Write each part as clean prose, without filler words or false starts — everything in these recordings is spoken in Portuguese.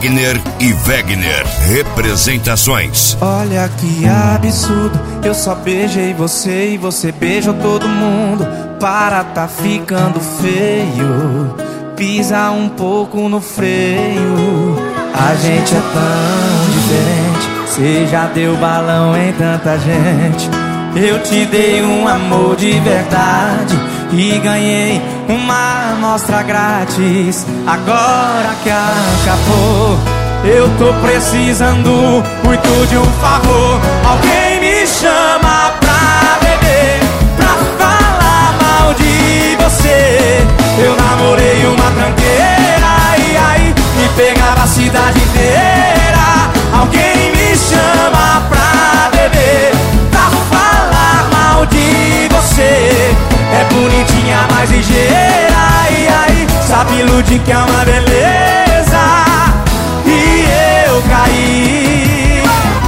Wagner e Wegner Representações. Olha que absurdo, eu só beijei você e você beijou todo mundo. Para, tá ficando feio, pisa um pouco no freio. A gente é tão diferente, cê já deu balão em tanta gente. Eu te dei um amor de verdade e ganhei uma amostra grátis. Agora que acabou, eu tô precisando muito de um favor. Alguém me chama pra beber, pra falar mal de você. Eu namorei uma tranqueira e aí me pegava a cidade inteira. Alguém me chama pra beber, pra falar mal de você. É bonitinha, mais ligeira, e aí sabe iludir que é uma beleza. E eu caí.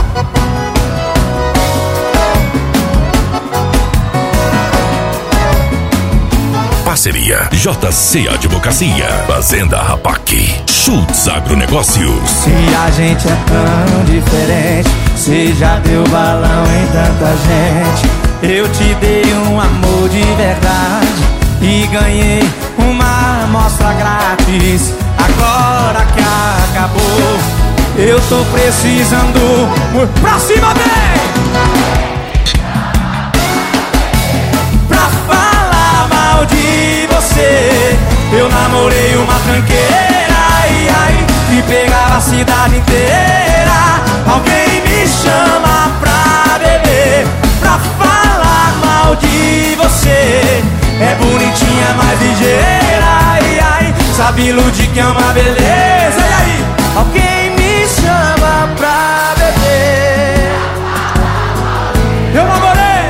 Parceria JC Advocacia, Fazenda Rapac, Schultz Agronegócios. Se a gente é tão diferente, cê já deu balão em tanta gente. Eu te dei um amor de verdade e ganhei uma amostra grátis. Agora que acabou, eu tô precisando. Pra cima, vem! Pra falar mal de você. Eu namorei uma tranqueira e aí me pegava a cidade inteira. Alguém me chama pra beber, pra falar mal de você. É bonitinha, mais ligeira, e aí sabe iludir que é uma beleza. E aí, alguém me chama pra beber. Eu namorei,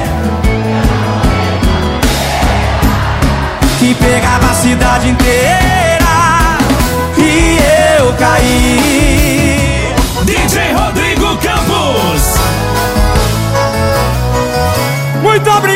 que pegava a cidade inteira e eu caí. DJ Rodrigo Campos. Muito obrigado.